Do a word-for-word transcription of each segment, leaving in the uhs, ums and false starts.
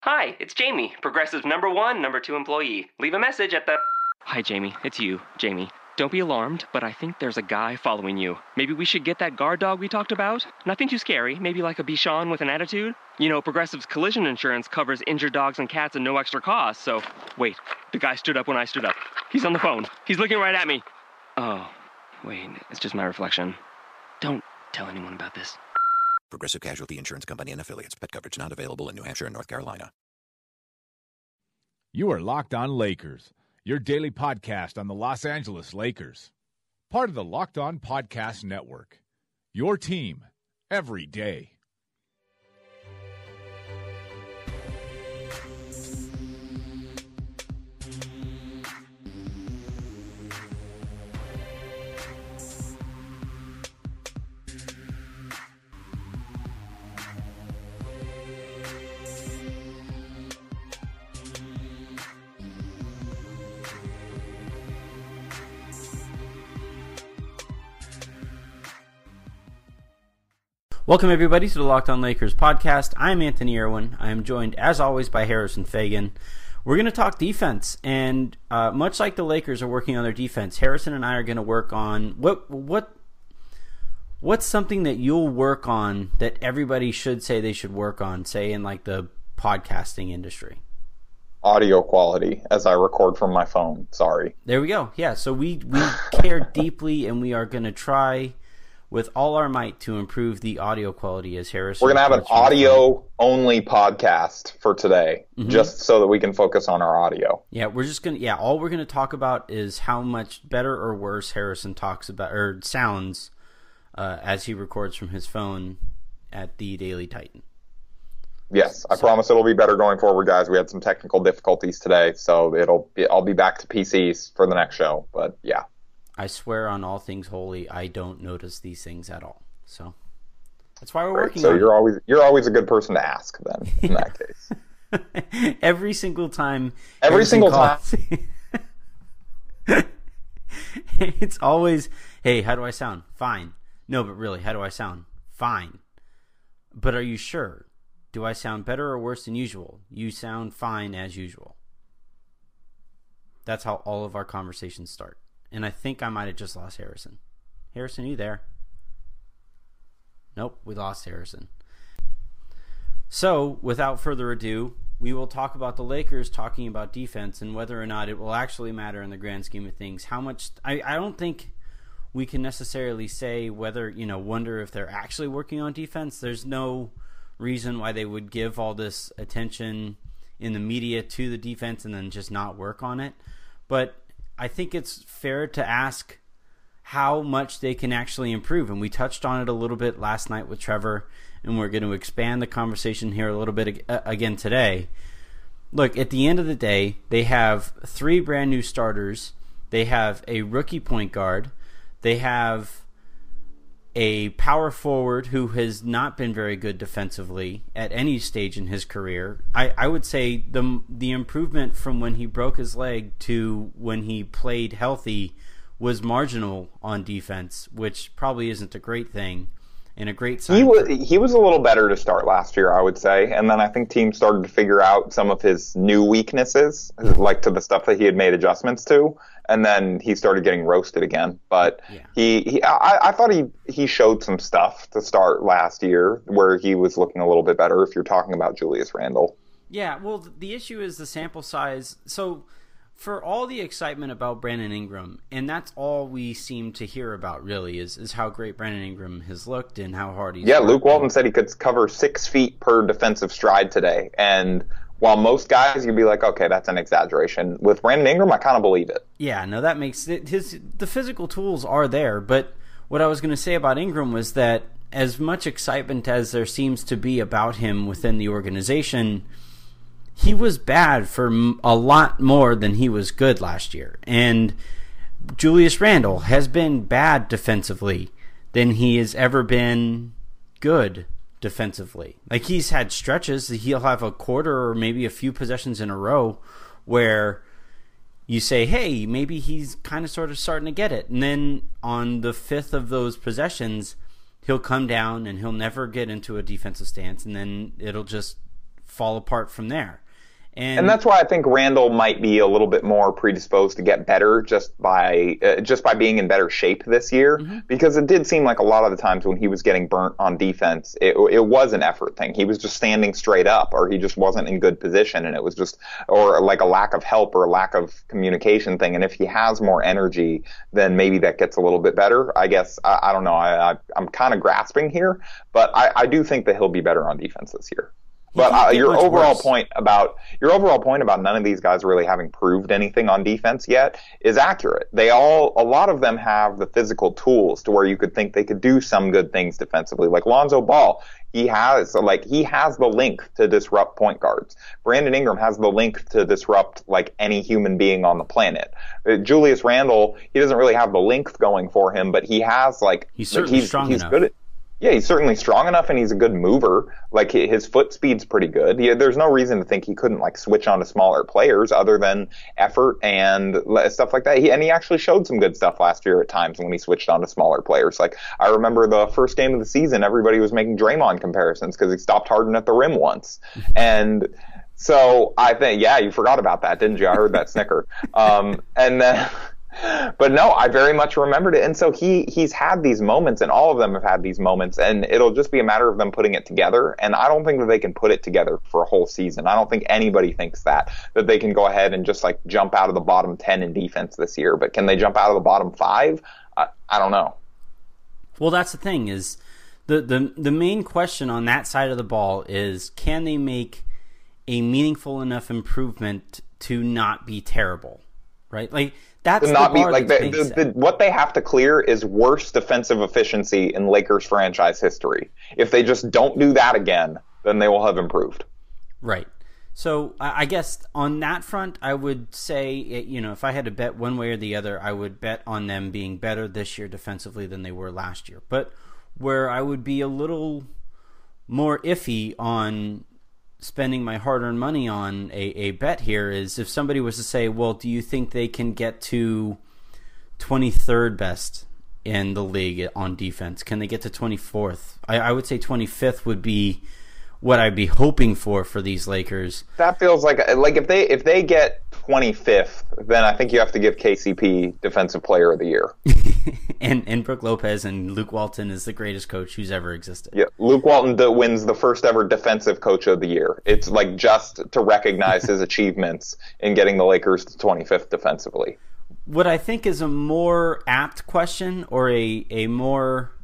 Hi, it's Jamie, Progressive's number one, number two employee. Leave a message at the... Hi, Jamie. It's you, Jamie. Don't be alarmed, but I think there's a guy following you. Maybe we should get that guard dog we talked about? Nothing too scary. Maybe like a Bichon with an attitude? You know, Progressive's collision insurance covers injured dogs and cats at no extra cost, so... Wait, the guy stood up when I stood up. He's on the phone. He's looking right at me. Oh, wait, it's just my reflection. Don't tell anyone about this. Progressive Casualty Insurance Company and Affiliates. Pet coverage not available in New Hampshire and North Carolina. You are Locked On Lakers, your daily podcast on the Los Angeles Lakers. Part of the Locked On Podcast Network. Your team every day. Welcome, everybody, to the Locked On Lakers podcast. I'm Anthony Irwin. I am joined, as always, by Harrison Fagan. We're going to talk defense, and uh, much like the Lakers are working on their defense, Harrison and I are going to work on what what what's something that you'll work on that everybody should say they should work on, say in like the podcasting industry. Audio quality as I record from my phone. Sorry. There we go. Yeah, so we we care deeply, and we are going to try with all our might to improve the audio quality as Harrison. We're going to have an audio-only podcast for today, mm-hmm. just so that we can focus on our audio. Yeah, we're just going to, yeah, all we're going to talk about is how much better or worse Harrison talks about, or sounds, uh, as he records from his phone at the Daily Titan. Yes, I so, promise it'll be better going forward, guys. We had some technical difficulties today, so it'll be, I'll be back to P Cs for the next show, but yeah. I swear on all things holy, I don't notice these things at all. So that's why we're Great. working so on you're it. always you're always a good person to ask then in that case. Every single time. Every single time. It's always, hey, how do I sound? Fine. No, but really, how do I sound? Fine. But are you sure? Do I sound better or worse than usual? You sound fine as usual. That's how all of our conversations start. And I think I might have just lost Harrison. Harrison, are you there? Nope, we lost Harrison. So, without further ado, we will talk about the Lakers talking about defense and whether or not it will actually matter in the grand scheme of things. How much... I, I don't think we can necessarily say whether, you know, wonder if they're actually working on defense. There's no reason why they would give all this attention in the media to the defense and then just not work on it. But I think it's fair to ask how much they can actually improve. And we touched on it a little bit last night with Trevor, and we're going to expand the conversation here a little bit again today. Look, at the end of the day, they have three brand new starters. They have a rookie point guard. They have a power forward who has not been very good defensively at any stage in his career. I, I would say the the improvement from when he broke his leg to when he played healthy was marginal on defense, which probably isn't a great thing and a great sign. He was, he was a little better to start last year, I would say, and then I think teams started to figure out some of his new weaknesses, like to the stuff that he had made adjustments to. And then he started getting roasted again. But yeah. he, he I, I thought he, he showed some stuff to start last year where he was looking a little bit better if you're talking about Julius Randle. Yeah, well, the issue is the sample size. So for all the excitement about Brandon Ingram, and that's all we seem to hear about really, is, is how great Brandon Ingram has looked and how hard he's Yeah, worked. Luke Walton said he could cover six feet per defensive stride today. And while most guys, you'd be like, okay, that's an exaggeration. With Brandon Ingram, I kind of believe it. Yeah, no, that makes it. His the physical tools are there, but what I was going to say about Ingram was that as much excitement as there seems to be about him within the organization, he was bad for a lot more than he was good last year. And Julius Randle has been bad defensively than he has ever been good defensively. Like, he's had stretches, he'll have a quarter or maybe a few possessions in a row where you say, hey, maybe he's kind of sort of starting to get it. And then on the fifth of those possessions, he'll come down and he'll never get into a defensive stance, and then it'll just fall apart from there. And, and that's why I think Randall might be a little bit more predisposed to get better just by uh, just by being in better shape this year, mm-hmm. because it did seem like a lot of the times when he was getting burnt on defense, it, it was an effort thing. He was just standing straight up, or he just wasn't in good position, and it was just or like a lack of help or a lack of communication thing. And if he has more energy, then maybe that gets a little bit better. I guess I, I don't know. I, I I'm kind of grasping here, but I, I do think that he'll be better on defense this year. But uh, your overall worse. point about your overall point about none of these guys really having proved anything on defense yet is accurate. They all, a lot of them have the physical tools to where you could think they could do some good things defensively. Like Lonzo Ball, he has like he has the length to disrupt point guards. Brandon Ingram has the length to disrupt like any human being on the planet. Uh, Julius Randle, he doesn't really have the length going for him, but he has like he's certainly like, he's, strong he's enough. good at. Yeah, he's certainly strong enough, and he's a good mover. Like, his foot speed's pretty good. He, there's no reason to think he couldn't, like, switch on to smaller players other than effort and stuff like that. He, and he actually showed some good stuff last year at times when he switched on to smaller players. Like, I remember the first game of the season, everybody was making Draymond comparisons because he stopped Harden at the rim once. And so I think, yeah, you forgot about that, didn't you? I heard that snicker. Um, and then... But no, I very much remembered it. And so he, he's had these moments, and all of them have had these moments, and it'll just be a matter of them putting it together. And I don't think that they can put it together for a whole season. I don't think anybody thinks that, that they can go ahead and just like jump out of the bottom ten in defense this year. But can they jump out of the bottom five? I, I don't know. Well, that's the thing is the, the, the main question on that side of the ball is, can they make a meaningful enough improvement to not be terrible, right? Like, That's to not the be like the, the, the, what they have to clear is worst defensive efficiency in Lakers franchise history. If they just don't do that again, then they will have improved. Right. So I guess on that front, I would say, you know, if I had to bet one way or the other, I would bet on them being better this year defensively than they were last year. But where I would be a little more iffy on spending my hard-earned money on a, a bet here is if somebody was to say, well, do you think they can get to twenty-third best in the league on defense? Can they get to twenty-fourth? I, I would say twenty-fifth would be what I'd be hoping for for these Lakers. That feels like like if they if they get twenty-fifth, then I think you have to give K C P Defensive Player of the Year. and and Brook Lopez and Luke Walton is the greatest coach who's ever existed. Yeah, Luke Walton d- wins the first ever Defensive Coach of the Year. It's like just to recognize his achievements in getting the Lakers to twenty-fifth defensively. What I think is a more apt question, or a a more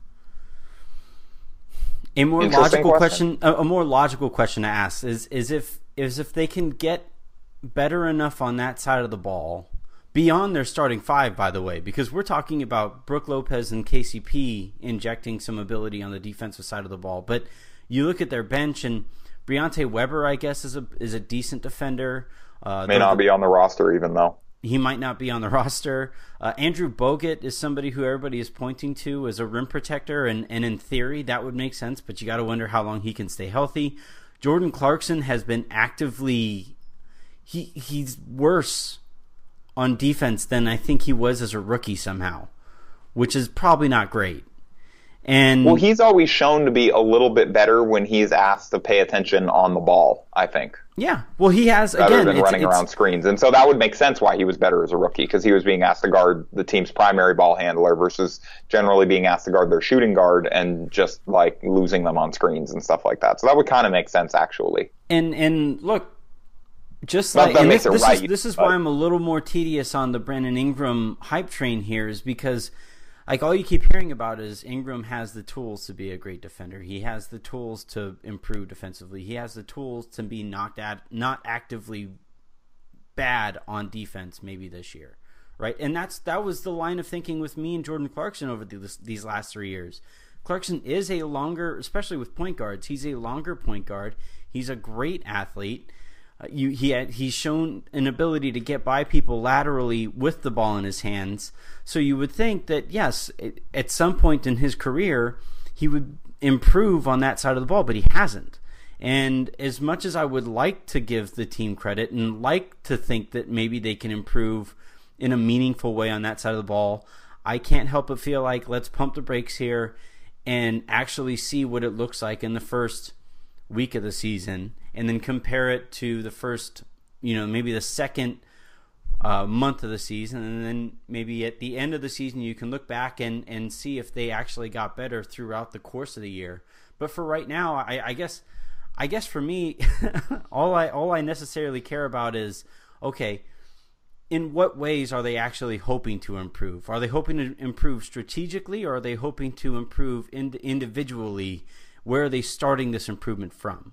A more logical question, question a, a more logical question to ask is is if is if they can get better enough on that side of the ball beyond their starting five, by the way, because we're talking about Brook Lopez and K C P injecting some ability on the defensive side of the ball. But you look at their bench, and Briante Weber, I guess, is a is a decent defender. Uh, May not be on the roster even though. He might not be on the roster. Uh, Andrew Bogut is somebody who everybody is pointing to as a rim protector, and, and in theory that would make sense, but you got to wonder how long he can stay healthy. Jordan Clarkson has been actively he he's worse on defense than I think he was as a rookie somehow, which is probably not great. And well, he's always shown to be a little bit better when he's asked to pay attention on the ball, I think. Yeah, well, he has, better again, than it's, running it's, around screens. And so that would make sense why he was better as a rookie, because he was being asked to guard the team's primary ball handler versus generally being asked to guard their shooting guard and just, like, losing them on screens and stuff like that. So that would kind of make sense, actually. And, and look, just Not like that and makes this, it this right, is this is but... why I'm a little more tedious on the Brandon Ingram hype train here, is because like all you keep hearing about is Ingram has the tools to be a great defender. He has the tools to improve defensively. He has the tools to be knocked at, not actively bad on defense maybe this year, right? And that's that was the line of thinking with me and Jordan Clarkson over the, these last three years. Clarkson is a longer, especially with point guards, he's a longer point guard. He's a great athlete. Uh, you, he had, he's shown an ability to get by people laterally with the ball in his hands. So you would think that, yes, it, at some point in his career, he would improve on that side of the ball, but he hasn't. And as much as I would like to give the team credit and like to think that maybe they can improve in a meaningful way on that side of the ball, I can't help but feel like let's pump the brakes here and actually see what it looks like in the first week of the season and then compare it to the first, you know, maybe the second uh, month of the season, and then maybe at the end of the season you can look back and, and see if they actually got better throughout the course of the year. But for right now, I, I guess I guess for me, all I all I necessarily care about is, okay, in what ways are they actually hoping to improve? Are they hoping to improve strategically, or are they hoping to improve ind- individually? Where are they starting this improvement from?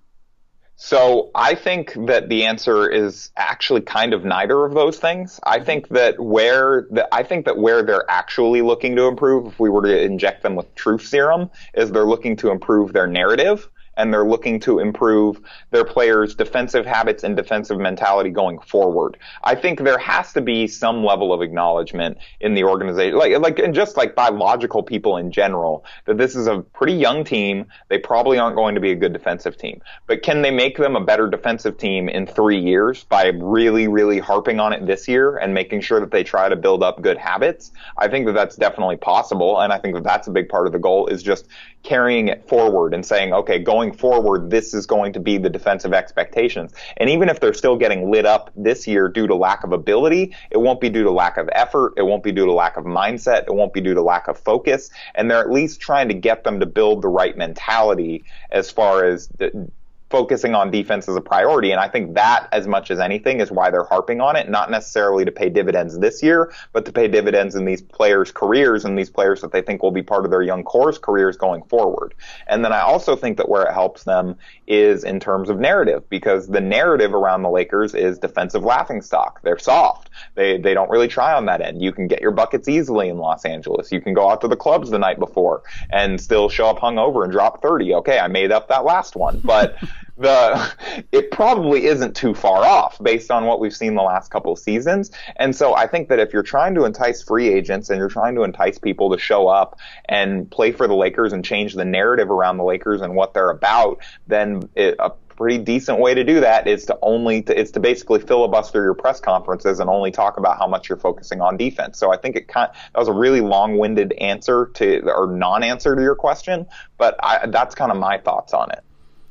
So I think that the answer is actually kind of neither of those things. I think that where the, I think that where they're actually looking to improve, if we were to inject them with truth serum, is they're looking to improve their narrative. And they're looking to improve their players' defensive habits and defensive mentality going forward. I think there has to be some level of acknowledgement in the organization, like, like, and just like by logical people in general, that this is a pretty young team. They probably aren't going to be a good defensive team. But can they make them a better defensive team in three years by really, really harping on it this year and making sure that they try to build up good habits? I think that that's definitely possible. And I think that that's a big part of the goal, is just carrying it forward and saying, okay, going forward, this is going to be the defensive expectations. And even if they're still getting lit up this year due to lack of ability, it won't be due to lack of effort. It won't be due to lack of mindset. It won't be due to lack of focus. And they're at least trying to get them to build the right mentality as far as the, focusing on defense as a priority. And I think that, as much as anything, is why they're harping on it, not necessarily to pay dividends this year, but to pay dividends in these players' careers and these players that they think will be part of their young core's careers going forward. And then I also think that where it helps them is in terms of narrative, because the narrative around the Lakers is defensive laughingstock. They're soft. They they don't really try on that end. You can get your buckets easily in Los Angeles. You can go out to the clubs the night before and still show up hungover and drop thirty. Okay, I made up that last one, but the it probably isn't too far off based on what we've seen the last couple of seasons. And so I think that if you're trying to entice free agents and you're trying to entice people to show up and play for the Lakers and change the narrative around the Lakers and what they're about, then it, a pretty decent way to do that is to only to, it's to basically filibuster your press conferences and only talk about how much you're focusing on defense. So I think it kind that was a really long-winded answer to or non-answer to your question, but I, that's kind of my thoughts on it.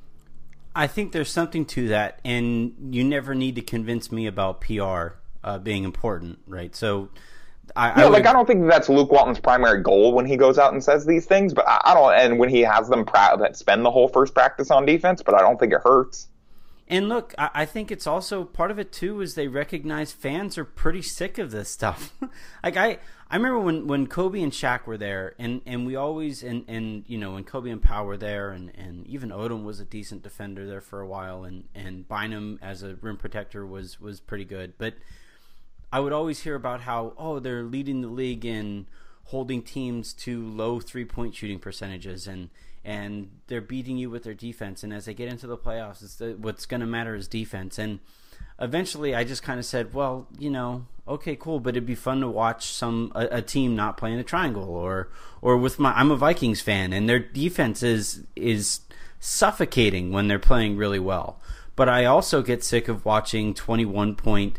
I think there's something to that, and you never need to convince me about P R uh, being important, right? So, I, yeah, I like I don't think that's Luke Walton's primary goal when he goes out and says these things, but I, I don't. And when he has them pra- that spend the whole first practice on defense, but I don't think it hurts. And look, I, I think it's also part of it too is they recognize fans are pretty sick of this stuff. like I. I remember when, when Kobe and Shaq were there, and, and we always, and, and you know, when Kobe and Powell were there, and, and even Odom was a decent defender there for a while, and, and Bynum as a rim protector was, was pretty good. But I would always hear about how, oh, they're leading the league in holding teams to low three-point shooting percentages, and and they're beating you with their defense. And as they get into the playoffs, it's the, what's going to matter is defense. And eventually I just kind of said, well, you know, okay, cool, but it'd be fun to watch some a, a team not playing a triangle, or or with my I'm a Vikings fan and their defense is is suffocating when they're playing really well. But I also get sick of watching twenty-one point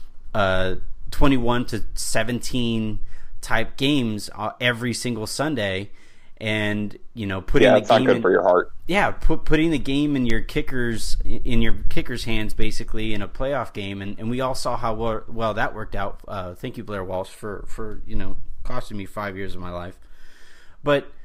uh twenty-one to seventeen type games uh, every single Sunday. And you know, putting yeah, the it's game not good in, for your heart. Yeah, put, putting the game in your kickers in your kickers' hands, basically in a playoff game, and, and we all saw how well, well that worked out. Uh, thank you, Blair Walsh, for, for you know costing me five years of my life. But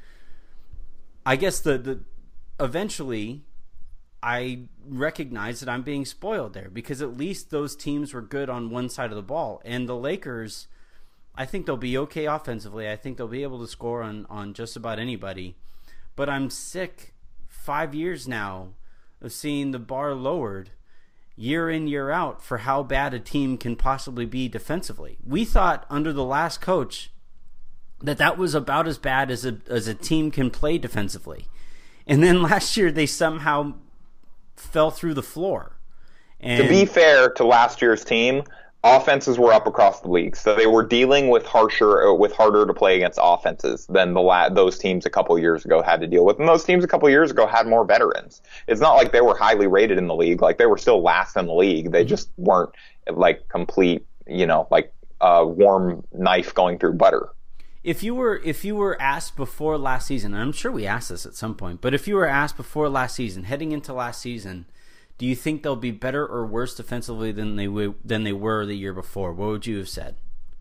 I guess the the eventually I recognize that I'm being spoiled there, because at least those teams were good on one side of the ball, and the Lakers, I think they'll be okay offensively. I think they'll be able to score on, on just about anybody. But I'm sick five years now of seeing the bar lowered year in, year out for how bad a team can possibly be defensively. We thought under the last coach that that was about as bad as a, as a team can play defensively. And then last year they somehow fell through the floor. And to be fair to last year's team, offenses were up across the league, so they were dealing with harsher, with harder to play against offenses than the la- those teams a couple years ago had to deal with. And those teams a couple years ago had more veterans. It's not like they were highly rated in the league; like they were still last in the league. They just weren't like complete, you know, like a warm knife going through butter. If you were if you were asked before last season, and I'm sure we asked this at some point, but if you were asked before last season, heading into last season, do you think they'll be better or worse defensively than they w- than they were the year before? What would you have said?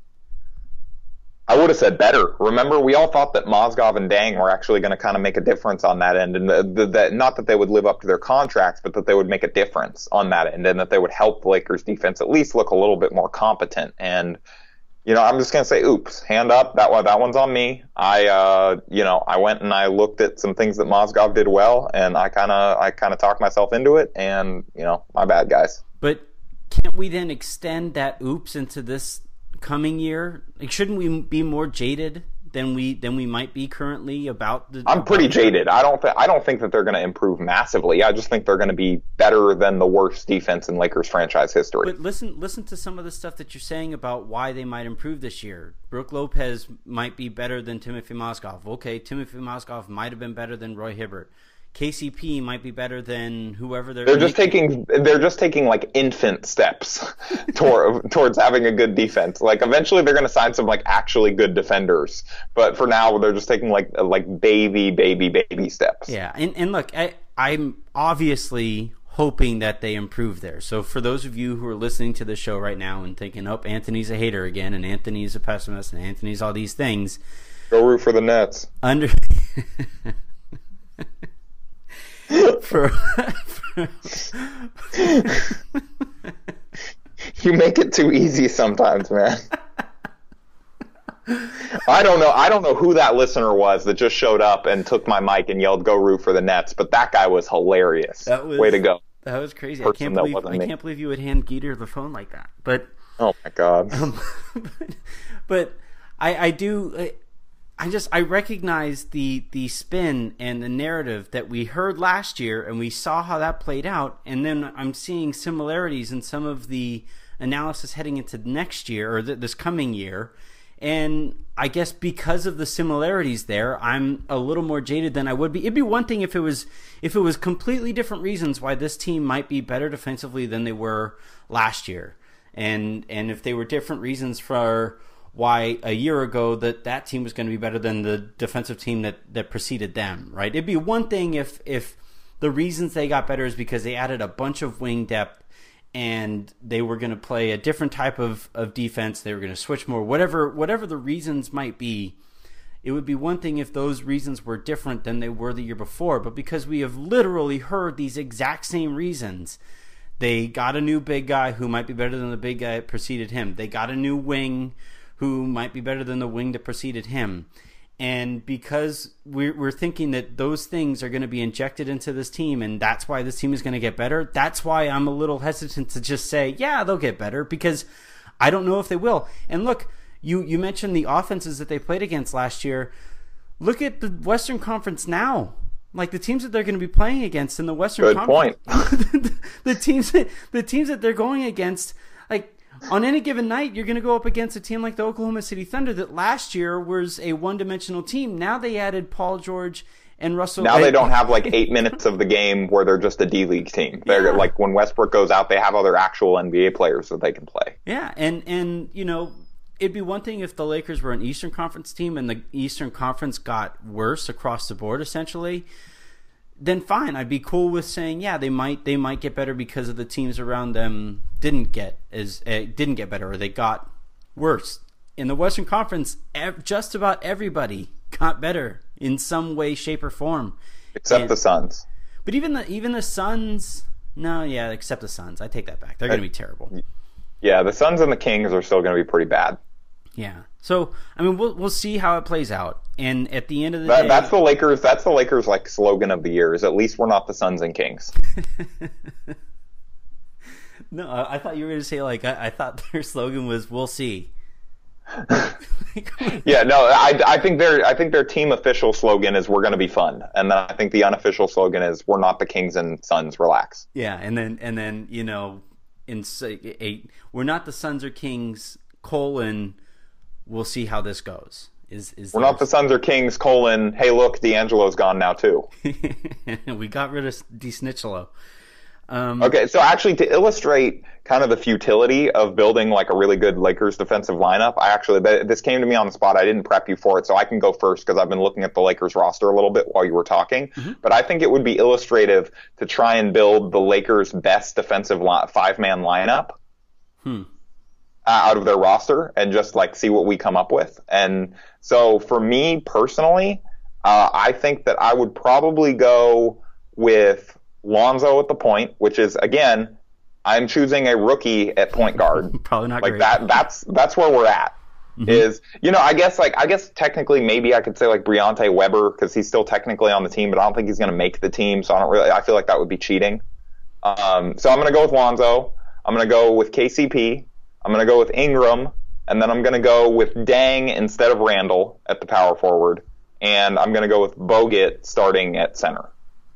I would have said better. Remember, we all thought that Mozgov and Dang were actually going to kind of make a difference on that end, and the, the, the, not that they would live up to their contracts, but that they would make a difference on that end, and that they would help the Lakers defense at least look a little bit more competent. And, you know, I'm just going to say, oops, hand up. That one, that one's on me. I, uh, you know, I went and I looked at some things that Mozgov did well, and I kind of, I kind of talked myself into it, and, you know, my bad, guys. But can't we then extend that oops into this coming year? Like, shouldn't we be more jaded than we than we might be currently about the? I'm pretty jaded. I don't think I don't think that they're going to improve massively. I just think they're going to be better than the worst defense in Lakers franchise history. But listen, listen to some of the stuff that you're saying about why they might improve this year. Brook Lopez might be better than Timothy Mozgov. Okay, Timothy Mozgov might have been better than Roy Hibbert. K C P might be better than whoever they're. They're just taking. They're just taking like infant steps toward, towards having a good defense. Like eventually, they're going to sign some like actually good defenders. But for now, they're just taking like like baby, baby, baby steps. Yeah, and and look, I, I'm obviously hoping that they improve there. So for those of you who are listening to the show right now and thinking, "Oh, Anthony's a hater again, and Anthony's a pessimist, and Anthony's all these things," go root for the Nets. Under. For, for you make it too easy sometimes, man. I don't know. I don't know who that listener was that just showed up and took my mic and yelled, "Go root for the Nets!" But that guy was hilarious. That was, way to go. That was crazy. Person I can't believe I can't believe you would hand Geeter the phone like that. But oh my god. Um, but, but I, I do. I, I just I recognize the the spin and the narrative that we heard last year, and we saw how that played out, and then I'm seeing similarities in some of the analysis heading into next year or th- this coming year, and I guess because of the similarities there, I'm a little more jaded than I would be. It'd be one thing if it was if it was completely different reasons why this team might be better defensively than they were last year, and and if they were different reasons for why a year ago that that team was going to be better than the defensive team that, that preceded them, right? It'd be one thing if if the reasons they got better is because they added a bunch of wing depth and they were going to play a different type of, of defense, they were going to switch more, whatever whatever the reasons might be. It would be one thing if those reasons were different than they were the year before, but because we have literally heard these exact same reasons, they got a new big guy who might be better than the big guy that preceded him. They got a new wing who might be better than the wing that preceded him. And because we're, we're thinking that those things are going to be injected into this team, and that's why this team is going to get better, that's why I'm a little hesitant to just say, yeah, they'll get better, because I don't know if they will. And look, you, you mentioned the offenses that they played against last year. Look at the Western Conference now. Like the teams that they're going to be playing against in the Western Good Conference. Good point. the teams that, the teams that they're going against, like, on any given night, you're going to go up against a team like the Oklahoma City Thunder that last year was a one-dimensional team. Now they added Paul George and Russell. Now they don't have like eight minutes of the game where they're just a D-League team. They're yeah. like when Westbrook goes out, they have other actual N B A players that they can play. Yeah, and, and you know, it'd be one thing if the Lakers were an Eastern Conference team and the Eastern Conference got worse across the board, essentially. Then fine, I'd be cool with saying, yeah, they might they might get better because of the teams around them didn't get as uh, didn't get better or they got worse. In the Western Conference, ev- just about everybody got better in some way, shape, or form, except and, the Suns. But even the even the Suns, no, yeah, except the Suns. I take that back. They're going to be terrible. Yeah, the Suns and the Kings are still going to be pretty bad. Yeah. So I mean, we'll we'll see how it plays out. And at the end of the that, day, that's the Lakers. That's the Lakers like slogan of the year. Is at least we're not the Suns and Kings. No, I thought you were going to say like I, I thought their slogan was "We'll see." Yeah, no, I, I think their I think their team official slogan is "We're going to be fun," and then I think the unofficial slogan is "We're not the Kings and Suns. Relax." Yeah, and then and then you know, in a, we're not the Suns or Kings. Colon, we'll see how this goes. Is is we're not the Suns or Kings? Colon, hey, look, D'Angelo's gone now too. We got rid of DiSnicolo. Um, okay, so actually to illustrate kind of the futility of building like a really good Lakers defensive lineup, I actually, this came to me on the spot. I didn't prep you for it, so I can go first because I've been looking at the Lakers roster a little bit while you were talking. Mm-hmm. But I think it would be illustrative to try and build the Lakers' best defensive li- five-man lineup hmm. uh, out of their roster and just like see what we come up with. And so for me personally, uh, I think that I would probably go with Lonzo at the point, which is, again, I'm choosing a rookie at point guard. Probably not like great. that. That's that's where we're at. Mm-hmm. Is you know I guess like I guess technically maybe I could say like Briante Weber because he's still technically on the team, but I don't think he's going to make the team. So I don't really. I feel like that would be cheating. Um, so I'm going to go with Lonzo. I'm going to go with K C P. I'm going to go with Ingram, and then I'm going to go with Dang instead of Randall at the power forward, and I'm going to go with Bogut starting at center.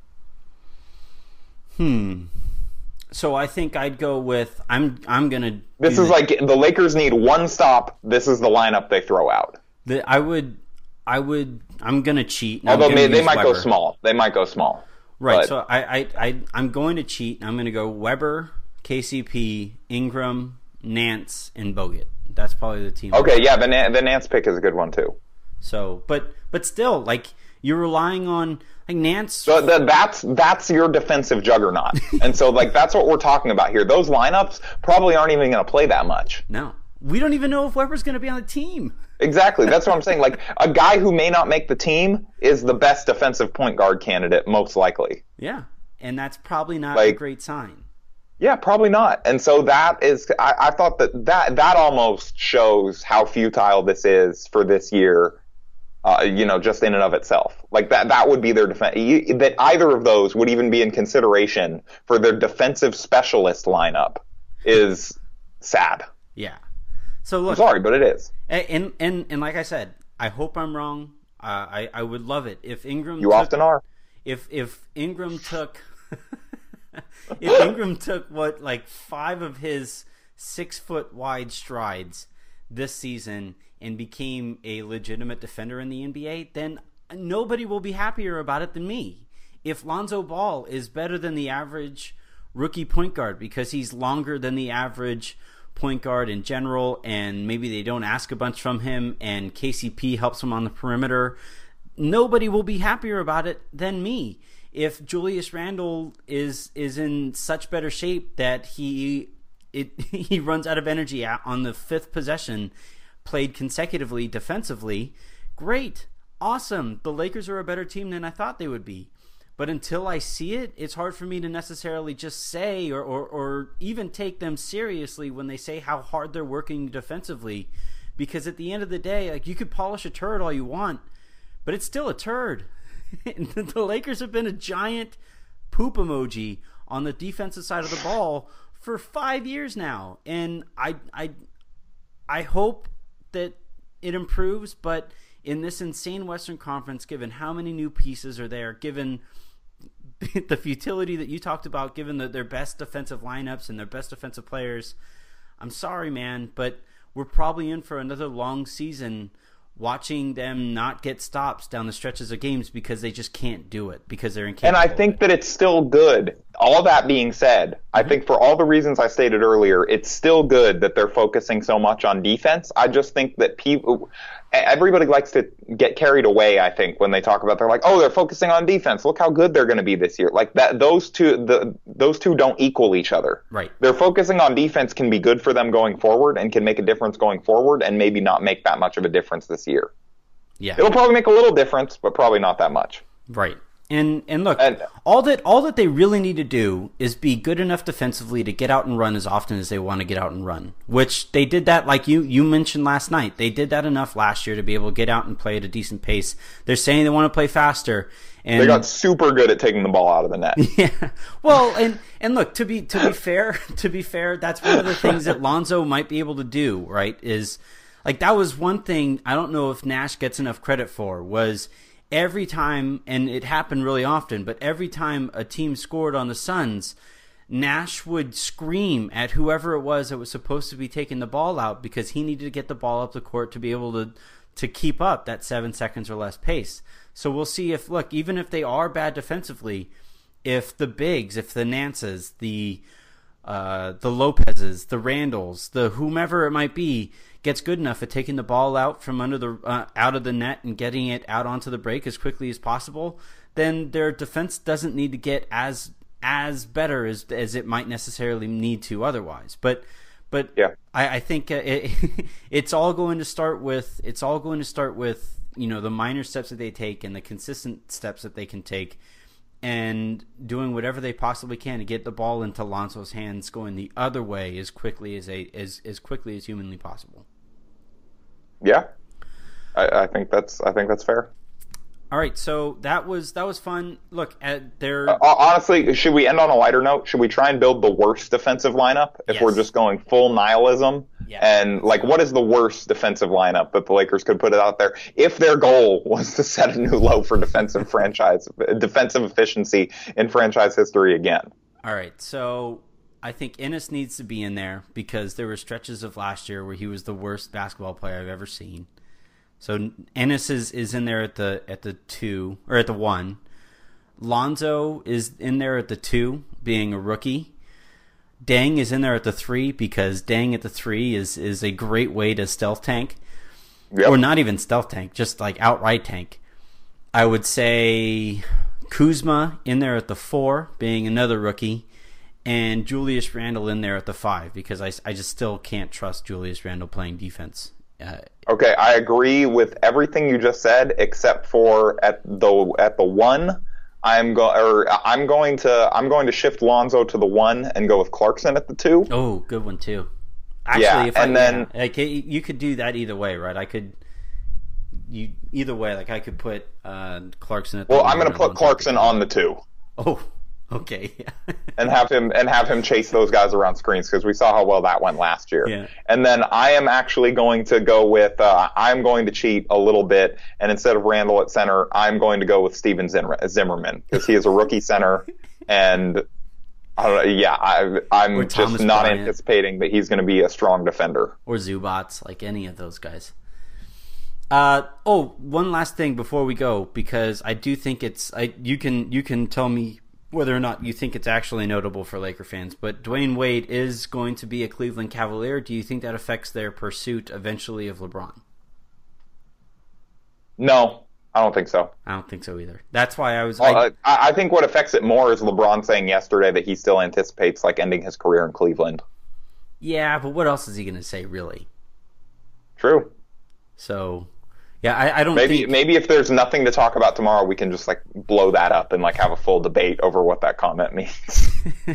Hmm. So I think I'd go with I'm. I'm gonna. This is the, like the Lakers need one stop. This is the lineup they throw out. The, I would. I would. I'm gonna cheat. Although gonna they might Weber. go small. They might go small. Right. But, so I, I. I. I'm going to cheat. I'm gonna go Weber, K C P, Ingram, Nance, and Bogut. That's probably the team. Okay. Yeah. The the Nance pick is a good one too. So, but but still, like you're relying on. Like Nance, so the, that's that's your defensive juggernaut, and so like that's what we're talking about here. Those lineups probably aren't even going to play that much. No, we don't even know if Weber's going to be on the team. Exactly, that's what I'm saying. Like a guy who may not make the team is the best defensive point guard candidate, most likely. Yeah, and that's probably not like, a great sign. Yeah, probably not. And so that is, I, I thought that, that that almost shows how futile this is for this year. Uh, you know, just in and of itself. Like that that would be their defense. That either of those would even be in consideration for their defensive specialist lineup is sad. Yeah. So look, I'm sorry, but it is. And and and like I said, I hope I'm wrong. Uh, I I would love it if Ingram. You took, often are. If if Ingram took, if Ingram took what like five of his six foot wide strides this season and became a legitimate defender in the N B A, then nobody will be happier about it than me. If Lonzo Ball is better than the average rookie point guard because he's longer than the average point guard in general, and maybe they don't ask a bunch from him, and K C P helps him on the perimeter, nobody will be happier about it than me. If Julius Randle is is in such better shape that he it he runs out of energy on the fifth possession played consecutively defensively, great, awesome. The Lakers are a better team than I thought they would be. But until I see it, it's hard for me to necessarily just say or, or, or even take them seriously when they say how hard they're working defensively. Because at the end of the day, like you could polish a turd all you want, but it's still a turd. The Lakers have been a giant poop emoji on the defensive side of the ball for five years now. And I I I hope that it improves, but in this insane Western Conference, given how many new pieces are there, given the futility that you talked about, given the, their best defensive lineups and their best defensive players, I'm sorry, man, but we're probably in for another long season watching them not get stops down the stretches of games because they just can't do it, because they're incapable. And I think that it's still good. All that being said, mm-hmm. I think for all the reasons I stated earlier, it's still good that they're focusing so much on defense. I just think that people, everybody likes to get carried away, I think, when they talk about, they're like, oh, they're focusing on defense. Look how good they're going to be this year. Like that, those two, the, those two don't equal each other. Right. They're focusing on defense can be good for them going forward and can make a difference going forward and maybe not make that much of a difference this year. Yeah. It'll probably make a little difference, but probably not that much. Right. And and look, and, all that all that they really need to do is be good enough defensively to get out and run as often as they want to get out and run. Which they did that, like you you mentioned last night. They did that enough last year to be able to get out and play at a decent pace. They're saying they want to play faster. And they got super good at taking the ball out of the net. Yeah. Well, and and look, to be to be fair, to be fair, that's one of the things that Lonzo might be able to do, right? Is like that was one thing I don't know if Nash gets enough credit for, was every time, and it happened really often, but every time a team scored on the Suns, Nash would scream at whoever it was that was supposed to be taking the ball out because he needed to get the ball up the court to be able to to keep up that seven seconds or less pace. So we'll see if, look, even if they are bad defensively, if the Bigs, if the Nances, the uh, the Lopezes, the Randalls, the whomever it might be, gets good enough at taking the ball out from under the uh, out of the net and getting it out onto the break as quickly as possible, then their defense doesn't need to get as as better as as it might necessarily need to otherwise. But but yeah. I, I think uh, it, it's all going to start with it's all going to start with you know the minor steps that they take and the consistent steps that they can take, and doing whatever they possibly can to get the ball into Lonzo's hands going the other way as quickly as a as as quickly as humanly possible. Yeah, I, I think that's I think that's fair. All right, so that was that was fun. Look, at their uh, honestly, should we end on a lighter note? Should we try and build the worst defensive lineup if Yes. we're just going full nihilism? Yes. And like, what is the worst defensive lineup that the Lakers could put it out there if their goal was to set a new low for defensive franchise defensive efficiency in franchise history again? All right, so I think Ennis needs to be in there because there were stretches of last year where he was the worst basketball player I've ever seen. So Ennis is, is in there at the at the two or at the one. Lonzo is in there at the two, being a rookie. Deng is in there at the three because Deng at the three is, is a great way to stealth tank. Yep. Or not even stealth tank, just like outright tank. I would say Kuzma in there at the four, being another rookie. And Julius Randle in there at the five because I, I just still can't trust Julius Randle playing defense. Uh, Okay, I agree with everything you just said, except for at the at the one, I'm go or I'm going to I'm going to shift Lonzo to the one and go with Clarkson at the two. oh, good one too. Actually, Yeah, if and I, then- yeah, like, you could do that either way, right? I could you either way. Like I could put uh, Clarkson at the Well, one I'm going to or put Lonzo Clarkson at the on the two. Oh, okay. and have him and have him chase those guys around screens because we saw how well that went last year. Yeah. And then I am actually going to go with uh, I'm going to cheat a little bit, and instead of Randall at center, I'm going to go with Steven Zimmer- Zimmerman because he is a rookie center, and I don't know, yeah, I, I'm Or just Thomas not Bryant. anticipating that he's going to be a strong defender. Or Zubats, like any of those guys. Uh, oh, one last thing before we go, because I do think it's I you can you can tell me whether or not you think it's actually notable for Laker fans, but Dwayne Wade is going to be a Cleveland Cavalier. Do you think that affects their pursuit eventually of LeBron? No, I don't think so. I don't think so either. That's why I was. Well, I, uh, I, I think what affects it more is LeBron saying yesterday that he still anticipates like ending his career in Cleveland. yeah, but what else is he going to say, really? True. So, yeah, I, I don't Maybe think. maybe if there's nothing to talk about tomorrow, we can just like blow that up and like have a full debate over what that comment means.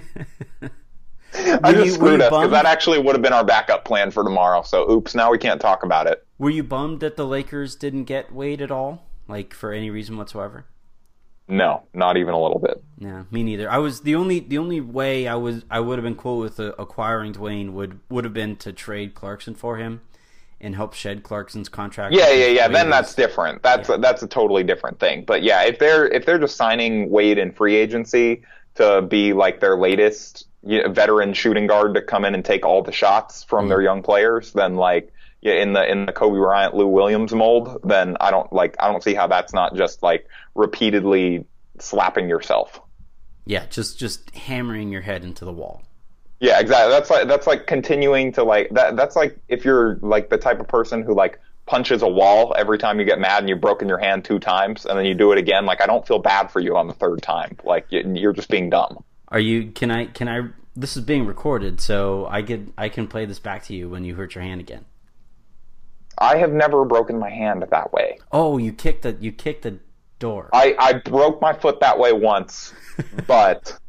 I Were just you- were screwed you up because bummed? that actually would have been our backup plan for tomorrow. So oops, now we can't talk about it. Were you bummed that the Lakers didn't get Wade at all, like for any reason whatsoever? No, not even a little bit. Yeah, me neither. I was the only the only way I was I would have been cool with uh, acquiring Dwayne would would have been to trade Clarkson for him and help shed Clarkson's contract. Yeah, yeah, because yeah. Wade Then was- that's different. That's Yeah. a, that's a totally different thing. But yeah, if they're if they're just signing Wade in free agency to be like their latest you know, veteran shooting guard to come in and take all the shots from Mm-hmm. their young players, then like yeah, in the in the Kobe Bryant, Lou Williams mold, then I don't like I don't see how that's not just like repeatedly slapping yourself. yeah, just just hammering your head into the wall. Yeah, exactly. That's like that's like continuing to like that. That's like if you're like the type of person who like punches a wall every time you get mad and you've broken your hand two times and then you do it again. Like I don't feel bad for you on the third time. Like you- you're just being dumb. Are you? Can I? Can I? This is being recorded, so I get I can play this back to you when you hurt your hand again. I have never broken my hand that way. Oh, you kicked the you kicked the door. I, I broke my foot that way once, but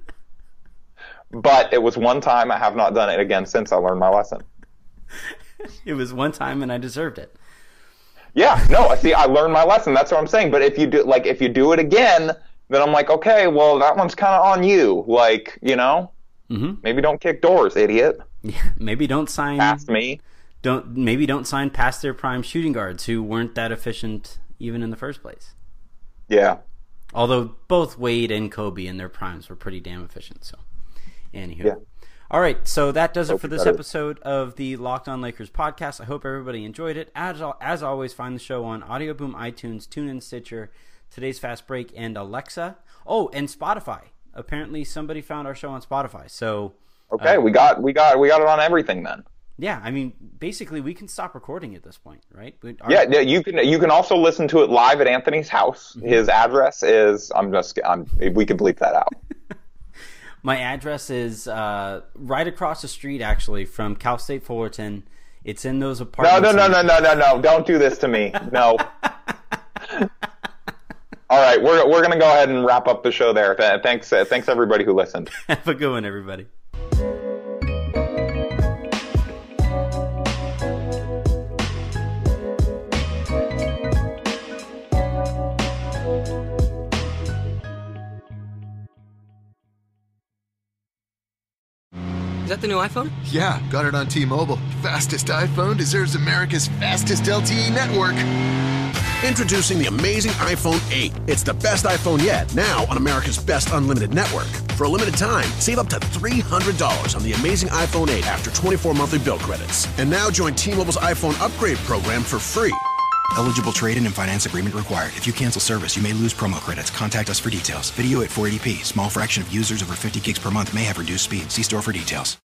but it was one time. I have not done it again since I learned my lesson. It was one time, and I deserved it. Yeah, no, I see. I learned my lesson. That's what I'm saying. But if you do, like, if you do it again, then I'm like, okay, well, that one's kind of on you. Like, you know, Mm-hmm. maybe don't kick doors, idiot. Yeah, maybe don't sign. Past me. Don't maybe don't sign past their prime shooting guards who weren't that efficient even in the first place. Yeah. Although both Wade and Kobe in their primes were pretty damn efficient. So, anywho. Yeah. All right, so that does it Hope for you this got it. episode of the Locked On Lakers podcast. I hope everybody enjoyed it. As, al- as always, find the show on Audio Boom, iTunes, TuneIn, Stitcher, Today's Fast Break, and Alexa. Oh, and Spotify. Apparently, somebody found our show on Spotify. So okay, uh, we got we got we got it on everything then. Yeah, I mean, basically, we can stop recording at this point, right? Our, yeah, you can you can also listen to it live at Anthony's house. Mm-hmm. His address is I'm just I'm we can bleep that out. My address is uh, right across the street, actually, from Cal State Fullerton. It's in those apartments. No, no, no, no, no, no, no! Don't do this to me. No. All right, we're we're gonna go ahead and wrap up the show there. Thanks, uh, thanks everybody who listened. Have a good one, everybody. Is that the new iPhone? Yeah, got it on T-Mobile. Fastest iPhone deserves America's fastest L T E network. Introducing the amazing iPhone eight. It's the best iPhone yet, now on America's best unlimited network. For a limited time, save up to three hundred dollars on the amazing iPhone eight after twenty-four monthly bill credits. And now join T-Mobile's iPhone upgrade program for free. Eligible trade-in and finance agreement required. If you cancel service, you may lose promo credits. Contact us for details. Video at four eighty p. Small fraction of users over fifty gigs per month may have reduced speed. See store for details.